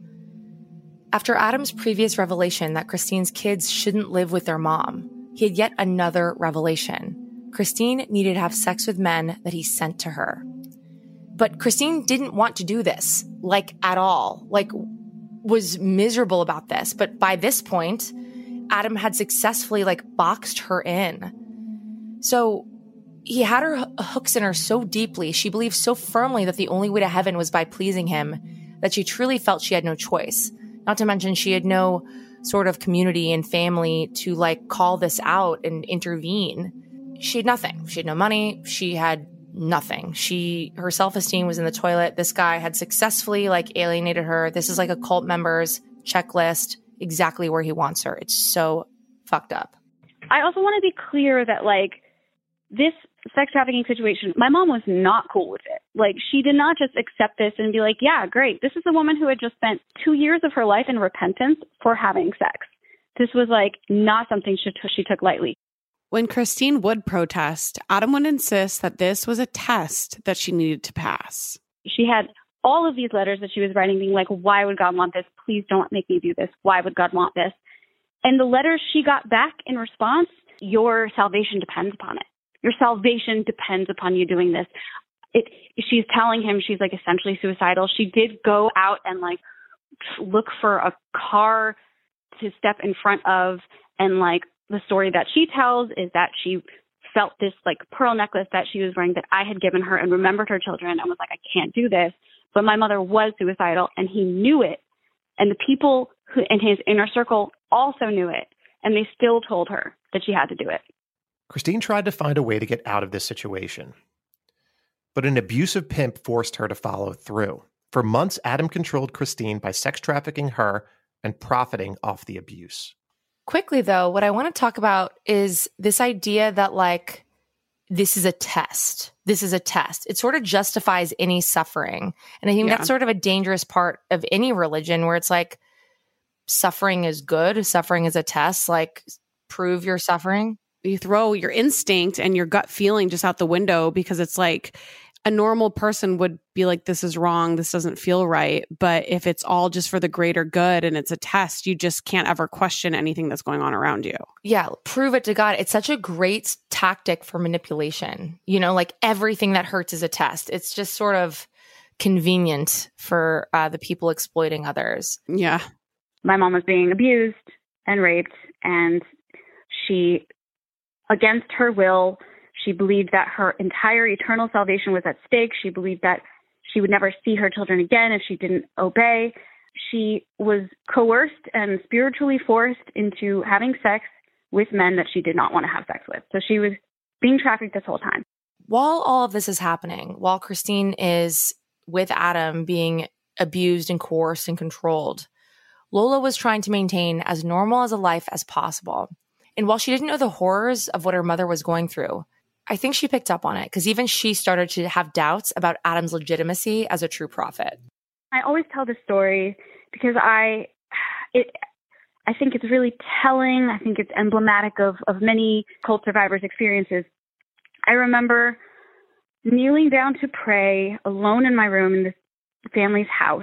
After Adam's previous revelation that Christine's kids shouldn't live with their mom, he had yet another revelation. Christine needed to have sex with men that he sent to her. But Christine didn't want to do this, like at all, like was miserable about this. But by this point, Adam had successfully like boxed her in. So he had her hooks in her so deeply. She believed so firmly that the only way to heaven was by pleasing him that she truly felt she had no choice. Not to mention she had no sort of community and family to like call this out and intervene. She had nothing. She had no money. She had nothing. She, her self-esteem was in the toilet. This guy had successfully like alienated her. This is like a cult member's checklist, exactly where he wants her. It's so fucked up. I also want to be clear that like this sex trafficking situation, my mom was not cool with it. Like, she did not just accept this and be like, yeah, great. This is a woman who had just spent two years of her life in repentance for having sex. This was like not something she, t- she took lightly. When Christine would protest, Adam would insist that this was a test that she needed to pass. She had all of these letters that she was writing being like, why would God want this? Please don't make me do this. Why would God want this? And the letters she got back in response, your salvation depends upon it. Your salvation depends upon you doing this. It, she's telling him she's like essentially suicidal. She did go out and like look for a car to step in front of. And like the story that she tells is that she felt this like pearl necklace that she was wearing that I had given her and remembered her children and was like, I can't do this. But my mother was suicidal and he knew it. And the people who in his inner circle also knew it. And they still told her that she had to do it. Christine tried to find a way to get out of this situation, but an abusive pimp forced her to follow through. For months, Adam controlled Christine by sex trafficking her and profiting off the abuse. Quickly, though, what I want to talk about is this idea that, like, this is a test. This is a test. It sort of justifies any suffering. And I think Yeah. that's sort of a dangerous part of any religion where it's like, suffering is good. Suffering is a test. Like, prove your suffering. You throw your instinct and your gut feeling just out the window because it's like a normal person would be like, this is wrong. This doesn't feel right. But if it's all just for the greater good and it's a test, you just can't ever question anything that's going on around you. Yeah, prove it to God. It's such a great tactic for manipulation. You know, like everything that hurts is a test. It's just sort of convenient for uh, the people exploiting others. Yeah. My mom was being abused and raped, and she, against her will, she believed that her entire eternal salvation was at stake. She believed that she would never see her children again if she didn't obey. She was coerced and spiritually forced into having sex with men that she did not want to have sex with. So she was being trafficked this whole time. While all of this is happening, while Christine is with Adam being abused and coerced and controlled, Lola was trying to maintain as normal as a life as possible. And while she didn't know the horrors of what her mother was going through, I think she picked up on it because even she started to have doubts about Adam's legitimacy as a true prophet. I always tell this story because I, it, I think it's really telling. I think it's emblematic of, of many cult survivors' experiences. I remember kneeling down to pray alone in my room in this family's house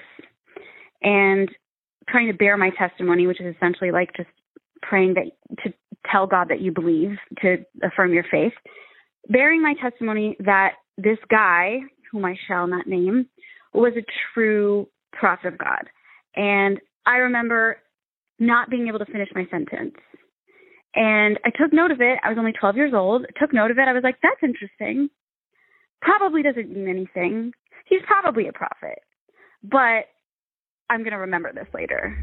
and trying to bear my testimony, which is essentially like just praying that to tell God that you believe, to affirm your faith. Bearing my testimony that this guy, whom I shall not name, was a true prophet of God. And I remember not being able to finish my sentence. And I took note of it. I was only twelve years old. I took note of it. I was like, that's interesting. Probably doesn't mean anything. He's probably a prophet. But I'm going to remember this later.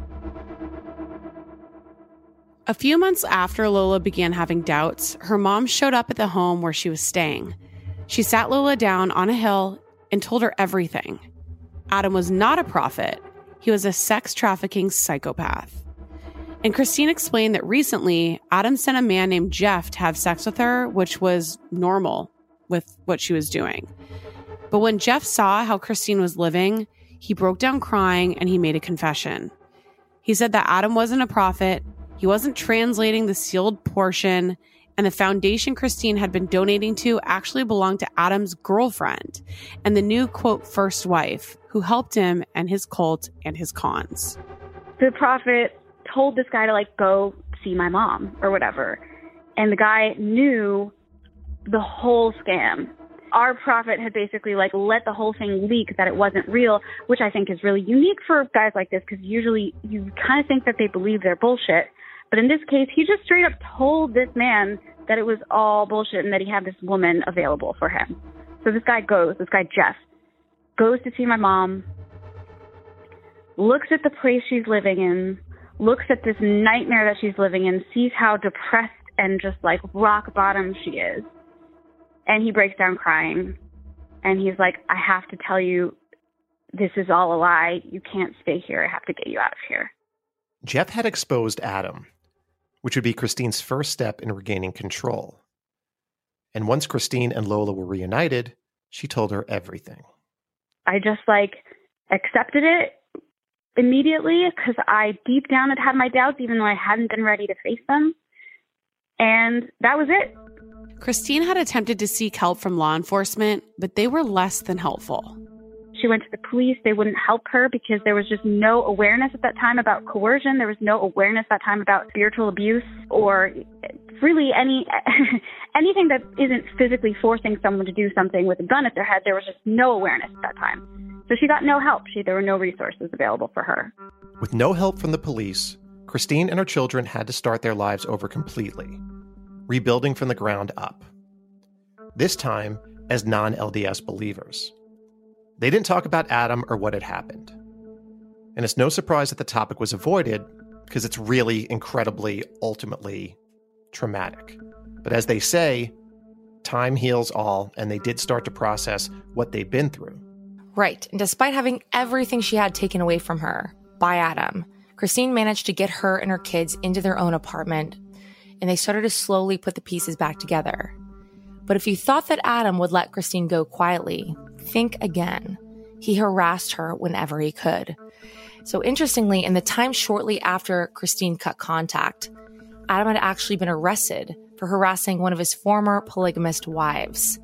A few months after Lola began having doubts, her mom showed up at the home where she was staying. She sat Lola down on a hill and told her everything. Adam was not a prophet. He was a sex trafficking psychopath. And Christine explained that recently, Adam sent a man named Jeff to have sex with her, which was normal with what she was doing. But when Jeff saw how Christine was living, he broke down crying and he made a confession. He said that Adam wasn't a prophet. He wasn't translating the sealed portion, and the foundation Christine had been donating to actually belonged to Adam's girlfriend and the new, quote, first wife, who helped him and his cult and his cons. The prophet told this guy to, like, go see my mom or whatever, and the guy knew the whole scam. Our prophet had basically, like, let the whole thing leak that it wasn't real, which I think is really unique for guys like this because usually you kind of think that they believe their bullshit. But in this case, he just straight up told this man that it was all bullshit and that he had this woman available for him. So this guy goes, this guy Jeff, goes to see my mom, looks at the place she's living in, looks at this nightmare that she's living in, sees how depressed and just like rock bottom she is. And he breaks down crying. And he's like, I have to tell you, this is all a lie. You can't stay here. I have to get you out of here. Jeff had exposed Adam, which would be Christine's first step in regaining control. And once Christine and Lola were reunited, she told her everything. I just like accepted it immediately because I deep down had had my doubts, even though I hadn't been ready to face them. And that was it. Christine had attempted to seek help from law enforcement, but they were less than helpful. She went to the police. They wouldn't help her because there was just no awareness at that time about coercion. There was no awareness at that time about spiritual abuse or really any anything that isn't physically forcing someone to do something with a gun at their head. There was just no awareness at that time. So she got no help. She, there were no resources available for her. With no help from the police, Christine and her children had to start their lives over completely, rebuilding from the ground up. This time as non-L D S believers. They didn't talk about Adam or what had happened. And it's no surprise that the topic was avoided because it's really incredibly, ultimately traumatic. But as they say, time heals all, and they did start to process what they'd been through. Right. And despite having everything she had taken away from her by Adam, Christine managed to get her and her kids into their own apartment, and they started to slowly put the pieces back together. But if you thought that Adam would let Christine go quietly, think again. He harassed her whenever he could. So interestingly, in the time shortly after Christine cut contact, Adam had actually been arrested for harassing one of his former polygamist wives.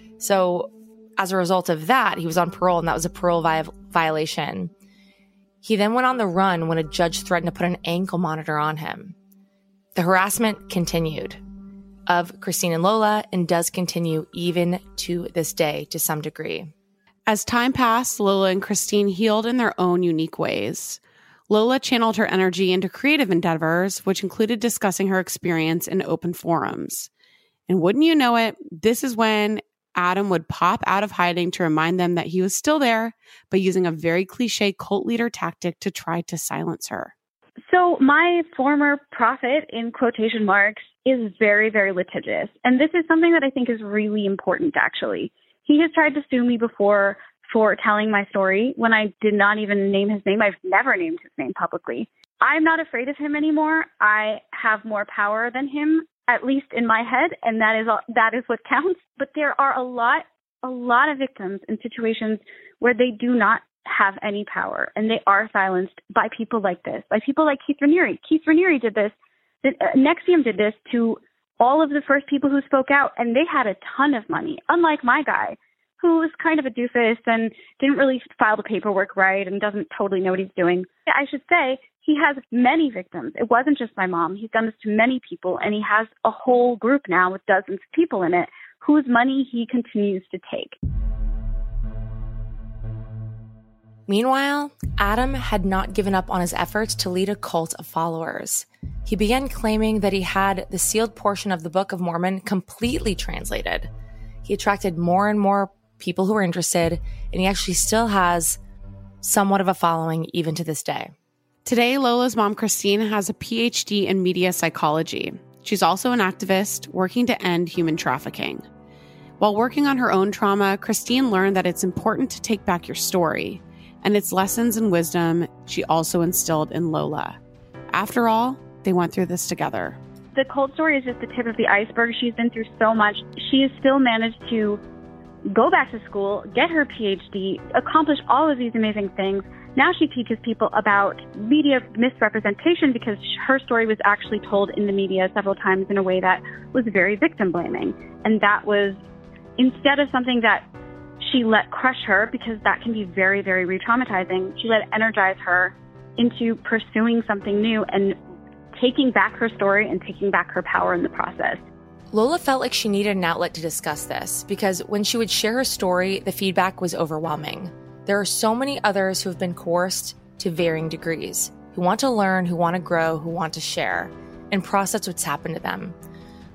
So as a result of that, he was on parole, and that was a parole vi- violation. He then went on the run when a judge threatened to put an ankle monitor on him. The harassment continued of Christine and Lola and does continue even to this day to some degree. As time passed, Lola and Christine healed in their own unique ways. Lola channeled her energy into creative endeavors, which included discussing her experience in open forums. And wouldn't you know it, this is when Adam would pop out of hiding to remind them that he was still there, but using a very cliche cult leader tactic to try to silence her. So my former prophet, in quotation marks, is very, very litigious. And this is something that I think is really important, actually. He has tried to sue me before for telling my story when I did not even name his name. I've never named his name publicly. I'm not afraid of him anymore. I have more power than him, at least in my head, and that is all, that is what counts. But there are a lot, a lot of victims in situations where they do not have any power, and they are silenced by people like this, by people like Keith Raniere. Keith Raniere did this. The, uh, N X I V M did this to all of the first people who spoke out, and they had a ton of money, unlike my guy, who was kind of a doofus and didn't really file the paperwork right and doesn't totally know what he's doing. I should say he has many victims. It wasn't just my mom. He's done this to many people, and he has a whole group now with dozens of people in it whose money he continues to take. Meanwhile, Adam had not given up on his efforts to lead a cult of followers. He began claiming that he had the sealed portion of the Book of Mormon completely translated. He attracted more and more people who were interested, and he actually still has somewhat of a following even to this day. Today, Lola's mom, Christine, has a P H D in media psychology. She's also an activist working to end human trafficking. While working on her own trauma, Christine learned that it's important to take back your story, and its lessons and wisdom she also instilled in Lola. After all, they went through this together. The cold story is just the tip of the iceberg. She's been through so much. She has still managed to go back to school, get her P H D, accomplish all of these amazing things. Now she teaches people about media misrepresentation because her story was actually told in the media several times in a way that was very victim blaming. And that was, instead of something that she let crush her, because that can be very, very re-traumatizing, she let energize her into pursuing something new and taking back her story and taking back her power in the process. Lola felt like she needed an outlet to discuss this because when she would share her story, the feedback was overwhelming. There are so many others who have been coerced to varying degrees, who want to learn, who want to grow, who want to share, and process what's happened to them.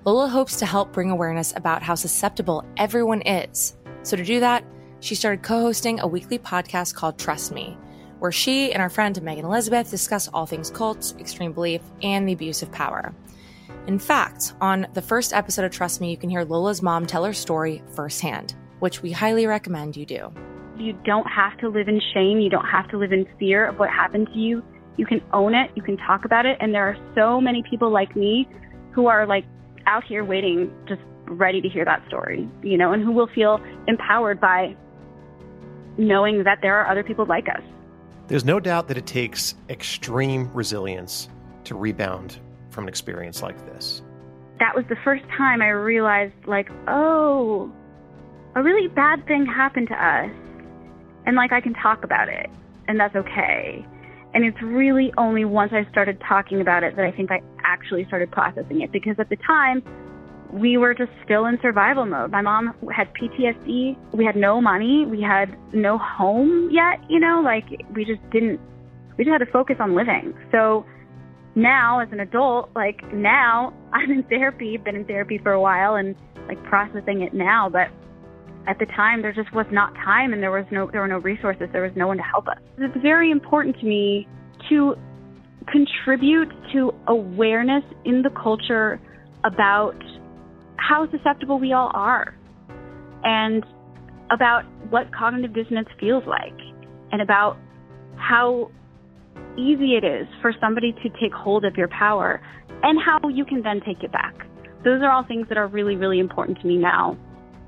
Lola hopes to help bring awareness about how susceptible everyone is. So to do that, she started co-hosting a weekly podcast called Trust Me, where she and our friend Megan Elizabeth discuss all things cults, extreme belief, and the abuse of power. In fact, on the first episode of Trust Me, you can hear Lola's mom tell her story firsthand, which we highly recommend you do. You don't have to live in shame. You don't have to live in fear of what happened to you. You can own it. You can talk about it. And there are so many people like me who are like out here waiting, just ready to hear that story, you know, and who will feel empowered by knowing that there are other people like us. There's no doubt that it takes extreme resilience to rebound from an experience like this. That was the first time I realized, like, oh, a really bad thing happened to us. And, like, I can talk about it, and that's okay. And it's really only once I started talking about it that I think I actually started processing it. Because at the time, we were just still in survival mode. My mom had P T S D. We had no money. We had no home yet, you know, like we just didn't, we just had to focus on living. So now as an adult, like now I'm in therapy, been in therapy for a while and like processing it now. But at the time there just was not time and there was no, there were no resources. There was no one to help us. It's very important to me to contribute to awareness in the culture about how susceptible we all are and about what cognitive dissonance feels like and about how easy it is for somebody to take hold of your power and how you can then take it back. Those are all things that are really, really important to me now.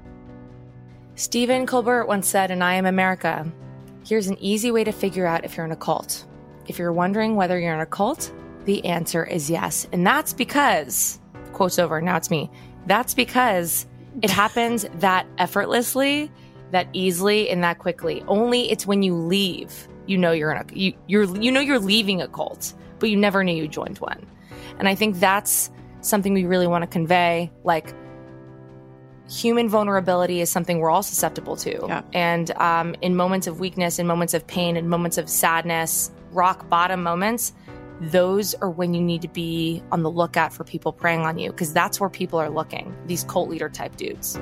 Stephen Colbert once said in I Am America, here's an easy way to figure out if you're in a cult. If you're wondering whether you're in a cult, the answer is yes. And that's because, quote's over, now it's me. That's because it happens that effortlessly, that easily, and that quickly. Only it's when you leave, you know you're in a you you're you know you're leaving a cult, but you never knew you joined one. And I think that's something we really want to convey. Like, human vulnerability is something we're all susceptible to. Yeah. And um, in moments of weakness, in moments of pain, in moments of sadness, rock bottom moments, those are when you need to be on the lookout for people preying on you, because that's where people are looking, these cult leader type dudes.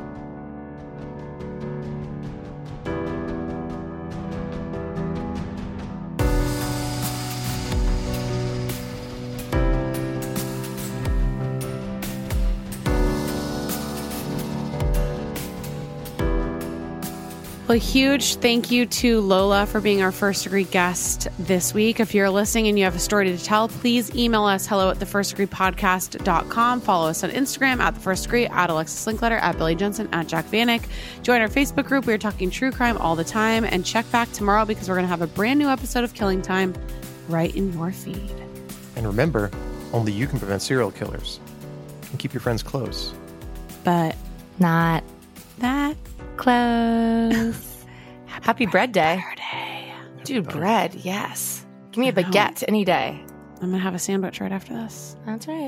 Well, a huge thank you to Lola for being our first degree guest this week. If you're listening and you have a story to tell, please email us hello at the first degree podcast dot com. Follow us on Instagram at the first degree, at Alexis Linkletter, at Billy Jensen, at Jack Vanek. Join our Facebook group. We're talking true crime all the time. And check back tomorrow because we're going to have a brand new episode of Killing Time right in your feed. And remember, only you can prevent serial killers. And keep your friends close. But Not that close. Happy, Happy bread, bread day. day. Dude, bread, yes. Give me a baguette any day. I'm going to have a sandwich right after this. That's right.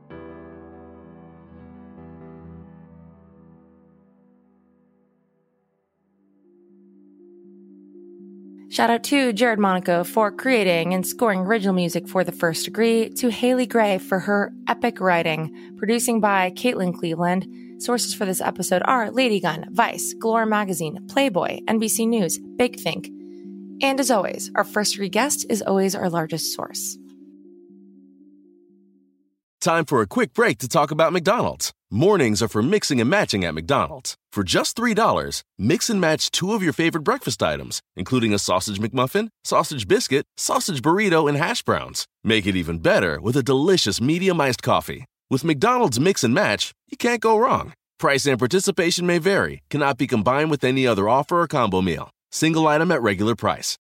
Shout out to Jared Monaco for creating and scoring original music for The First Degree, to Haley Gray for her epic writing, producing by Caitlin Cleveland. Sources for this episode are Lady Gun, Vice, Galore Magazine, Playboy, N B C News, Big Think. And as always, our First Degree guest is always our largest source. Time for a quick break to talk about McDonald's. Mornings are for mixing and matching at McDonald's. For just three dollars, mix and match two of your favorite breakfast items, including a sausage McMuffin, sausage biscuit, sausage burrito, and hash browns. Make it even better with a delicious medium iced coffee. With McDonald's Mix and Match, you can't go wrong. Price and participation may vary, cannot be combined with any other offer or combo meal. Single item at regular price.